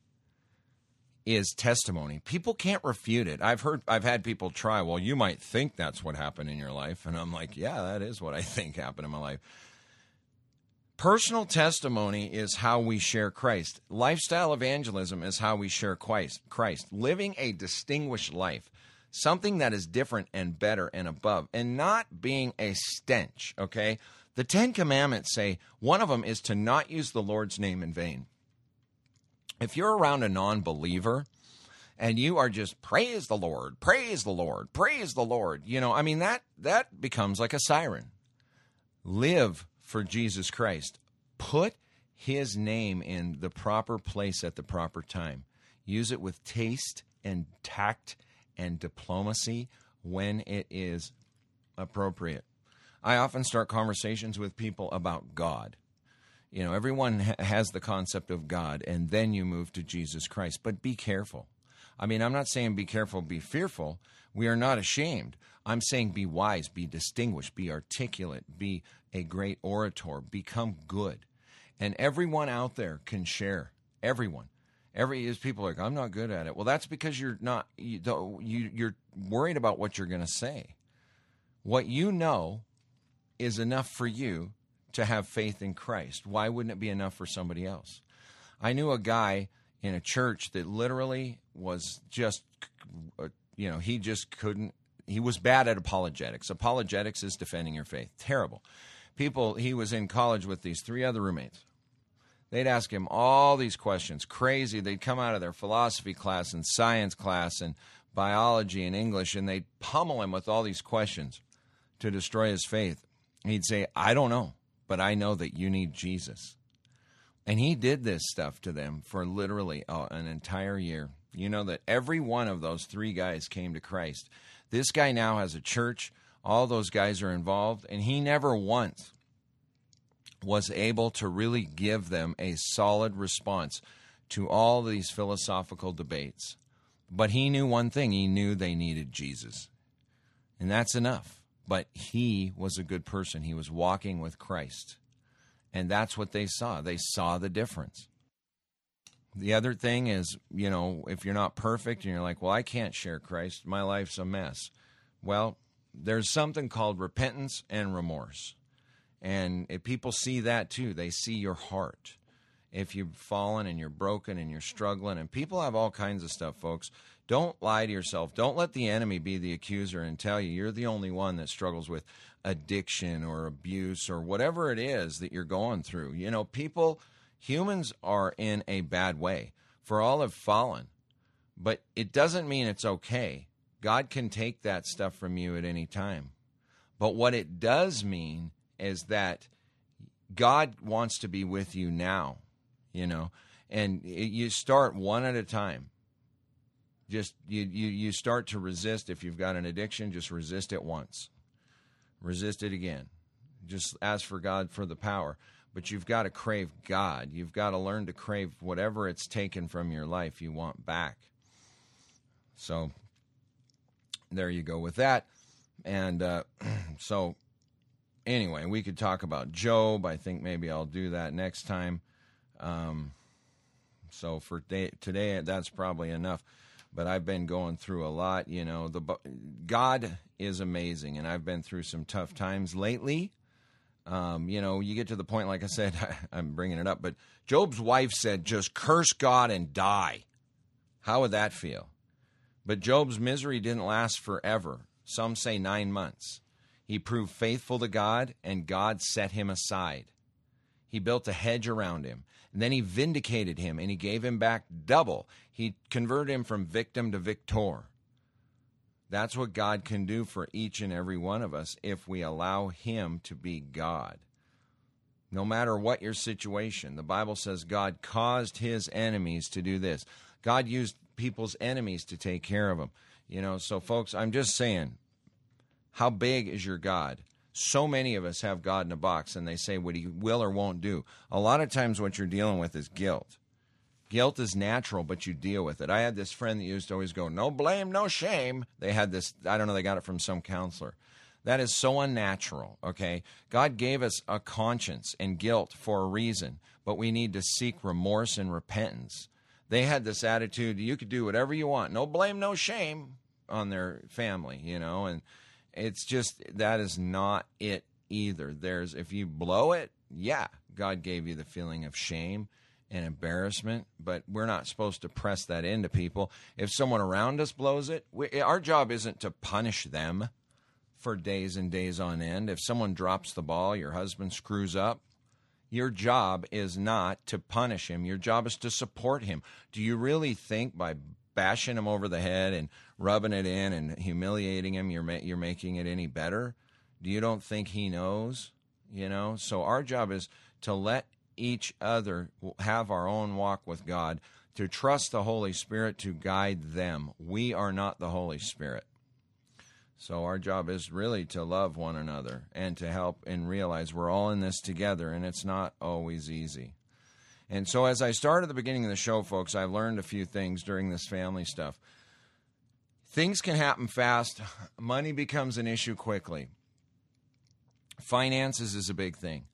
is testimony. People can't refute it. I've heard, I've had people try, well, you might think that's what happened in your life. And I'm like, yeah, that is what I think happened in my life. Personal testimony is how we share Christ. Lifestyle evangelism is how we share Christ. Christ. Living a distinguished life. Something that is different and better and above. And not being a stench, okay? The Ten Commandments say one of them is to not use the Lord's name in vain. If you're around a non-believer and you are just, praise the Lord, praise the Lord, praise the Lord, you know, I mean, that that becomes like a siren. Live for Jesus Christ. Put his name in the proper place at the proper time. Use it with taste and tact and diplomacy when it is appropriate. I often start conversations with people about God. You know, everyone ha- has the concept of God, and then you move to Jesus Christ. But be careful. I mean, I'm not saying be careful, be fearful. We are not ashamed. I'm saying be wise, be distinguished, be articulate, be a great orator, become good. And everyone out there can share. Everyone. Every is people are like, I'm not good at it. Well, that's because you're not. You don't, you you're worried about what you're going to say. What you know is enough for you to have faith in Christ. Why wouldn't it be enough for somebody else? I knew a guy in a church that literally was just, uh, you know, he just couldn't, he was bad at apologetics. Apologetics is defending your faith. Terrible. People, he was in college with these three other roommates. They'd ask him all these questions, crazy. They'd come out of their philosophy class and science class and biology and English, and they'd pummel him with all these questions to destroy his faith. He'd say, I don't know. But I know that you need Jesus. And he did this stuff to them for literally oh, an entire year. You know that every one of those three guys came to Christ. This guy now has a church. All those guys are involved. And he never once was able to really give them a solid response to all these philosophical debates. But he knew one thing. He knew they needed Jesus. And that's enough. But he was a good person. He was walking with Christ. And that's what they saw. They saw the difference. The other thing is, you know, if you're not perfect and you're like, well, I can't share Christ. My life's a mess. Well, there's something called repentance and remorse. And if people see that too, they see your heart. If you've fallen and you're broken and you're struggling, and people have all kinds of stuff, folks. Don't lie to yourself. Don't let the enemy be the accuser and tell you you're the only one that struggles with addiction or abuse or whatever it is that you're going through. You know, people, humans are in a bad way. For all have fallen. But it doesn't mean it's okay. God can take that stuff from you at any time. But what it does mean is that God wants to be with you now, you know, and you start one at a time. Just you, you, you start to resist. If you've got an addiction, just resist it once. Resist it again. Just ask for God for the power. But you've got to crave God. You've got to learn to crave whatever it's taken from your life you want back. So there you go with that. And uh, so anyway, we could talk about Job. I think maybe I'll do that next time. Um, so for day, today, that's probably enough. but I've been going through a lot. You know, the God is amazing, and I've been through some tough times lately. Um, you know, you get to the point, like I said, I'm bringing it up, but Job's wife said, just curse God and die. How would that feel? But Job's misery didn't last forever. Some say nine months. He proved faithful to God, and God set him aside. He built a hedge around him, and then he vindicated him, and he gave him back double. He converted him from victim to victor. That's what God can do for each and every one of us if we allow him to be God. No matter what your situation, the Bible says God caused his enemies to do this. God used people's enemies to take care of them. You know, so folks, I'm just saying, how big is your God? So many of us have God in a box, and they say what he will or won't do. A lot of times what you're dealing with is guilt. Guilt is natural, but you deal with it. I had this friend that used to always go, no blame, no shame. They had this, I don't know, they got it from some counselor. That is so unnatural, okay? God gave us a conscience and guilt for a reason, but we need to seek remorse and repentance. They had this attitude, you could do whatever you want, no blame, no shame on their family, you know, and it's just, that is not it either. There's, if you blow it, yeah, God gave you the feeling of shame and embarrassment, but we're not supposed to press that into people. If someone around us blows it, we, our job isn't to punish them for days and days on end. If someone drops the ball, your husband screws up, your job is not to punish him. Your job is to support him. Do you really think by bashing him over the head and rubbing it in and humiliating him, you're ma- you're making it any better? Do you don't think he knows? You know, so our job is to let each other have our own walk with God, to trust the Holy Spirit to guide them. We are not the Holy Spirit. So our job is really to love one another and to help and realize we're all in this together, and it's not always easy. And so as I started at the beginning of the show, folks, I've learned a few things during this family stuff. Things can happen fast. Money becomes an issue quickly. Finances is a big thing.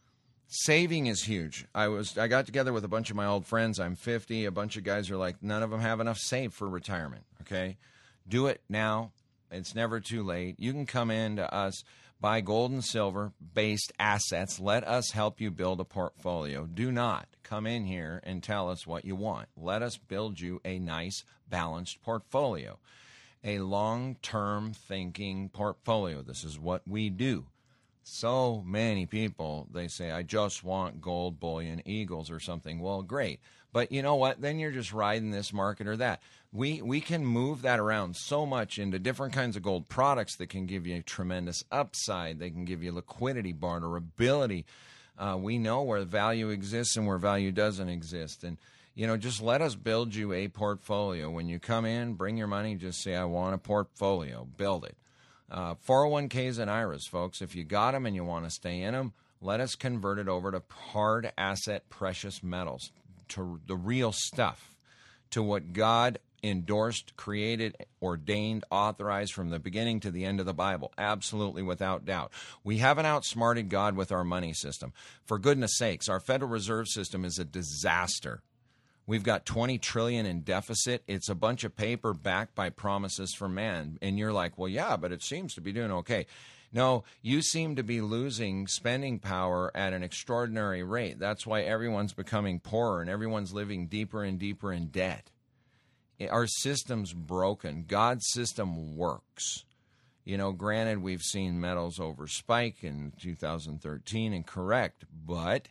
Saving is huge. I was I got together with a bunch of my old friends. I'm fifty. A bunch of guys are like, none of them have enough saved for retirement. Okay? Do it now. It's never too late. You can come in to us, buy gold and silver-based assets. Let us help you build a portfolio. Do not come in here and tell us what you want. Let us build you a nice, balanced portfolio, a long-term thinking portfolio. This is what we do. So many people, they say, I just want gold, bullion, eagles or something. Well, great. But you know what? Then you're just riding this market or that. We we can move that around so much into different kinds of gold products that can give you tremendous upside. They can give you liquidity, barterability. Uh, we know where value exists and where value doesn't exist. And, you know, just let us build you a portfolio. When you come in, bring your money, just say, I want a portfolio. Build it. Uh, four oh one k's and I R As, folks, if you got them and you want to stay in them, let us convert it over to hard asset precious metals, to the real stuff, to what God endorsed, created, ordained, authorized from the beginning to the end of the Bible. Absolutely, without doubt. We haven't outsmarted God with our money system. For goodness sakes, our Federal Reserve System is a disaster. We've got twenty trillion dollars in deficit. It's a bunch of paper backed by promises from man. And you're like, well, yeah, but it seems to be doing okay. No, you seem to be losing spending power at an extraordinary rate. That's why everyone's becoming poorer and everyone's living deeper and deeper in debt. Our system's broken. God's system works. You know, granted, we've seen metals over spike in two thousand thirteen and correct, but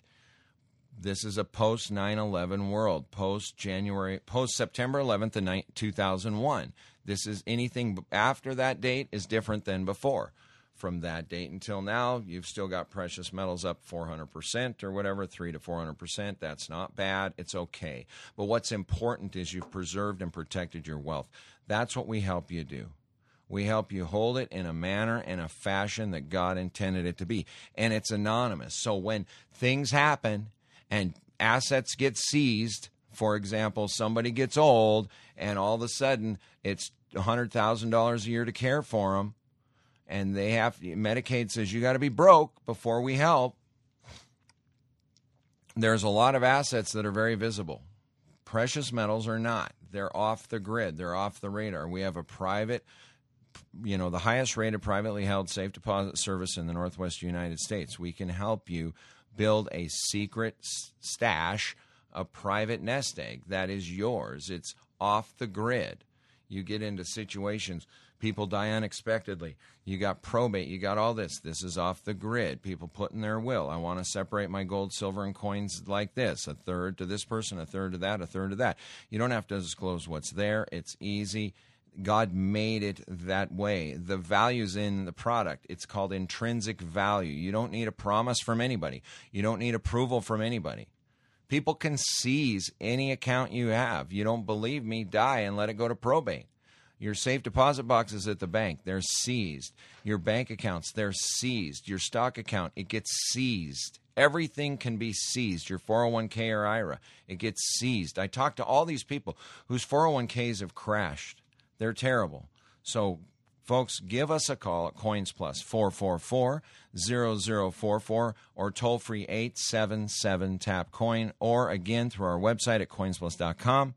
this is a post nine eleven world, post January, post September eleventh of two thousand one. This is anything after that date is different than before. From that date until now, you've still got precious metals up four hundred percent or whatever, three to four hundred percent. That's not bad. It's okay. But what's important is you've preserved and protected your wealth. That's what we help you do. We help you hold it in a manner and a fashion that God intended it to be. And it's anonymous. So when things happen and assets get seized, for example, somebody gets old and all of a sudden it's one hundred thousand dollars a year to care for them, and they have, Medicaid says you got to be broke before we help. There's a lot of assets that are very visible. Precious metals are not. They're off the grid. They're off the radar. We have a private, you know, the highest rated privately held safe deposit service in the Northwest United States. We can help you build a secret stash, a private nest egg that is yours. It's off the grid. You get into situations, people die unexpectedly. You got probate, you got all this. This is off the grid. People put in their will, I want to separate my gold, silver, and coins like this. A third to this person, a third to that, a third to that. You don't have to disclose what's there. It's easy. God made it that way. The value's in the product. It's called intrinsic value. You don't need a promise from anybody. You don't need approval from anybody. People can seize any account you have. You don't believe me? Die and let it go to probate. Your safe deposit boxes at the bank, they're seized. Your bank accounts, they're seized. Your stock account, it gets seized. Everything can be seized. Your four oh one k or I R A, it gets seized. I talked to all these people whose four oh one k's have crashed. They're terrible. So, folks, give us a call at Coins Plus, four four four, zero zero four four, or toll-free eight seven seven, tap coin, or again through our website at coins plus dot com.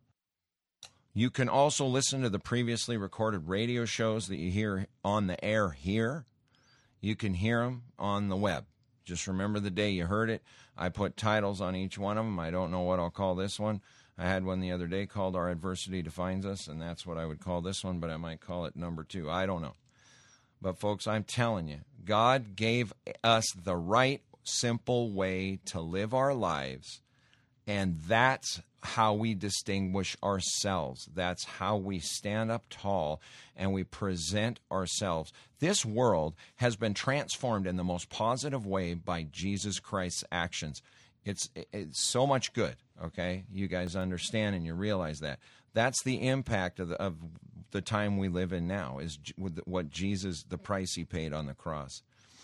You can also listen to the previously recorded radio shows that you hear on the air here. You can hear them on the web. Just remember the day you heard it. I put titles on each one of them. I don't know what I'll call this one. I had one the other day called Our Adversity Defines Us, and that's what I would call this one, but I might call it number two. I don't know. But, folks, I'm telling you, God gave us the right, simple way to live our lives, and that's how we distinguish ourselves. That's how we stand up tall and we present ourselves. This world has been transformed in the most positive way by Jesus Christ's actions. It's, it's so much good, okay? You guys understand and you realize that. That's the impact of the, of the time we live in now, is what Jesus, the price he paid on the cross.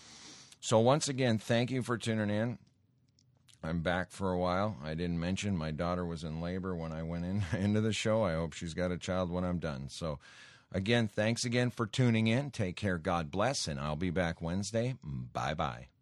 So once again, thank you for tuning in. I'm back for a while. I didn't mention my daughter was in labor when I went in into the show. I hope she's got a child when I'm done. So, again, thanks again for tuning in. Take care. God bless, and I'll be back Wednesday. Bye-bye.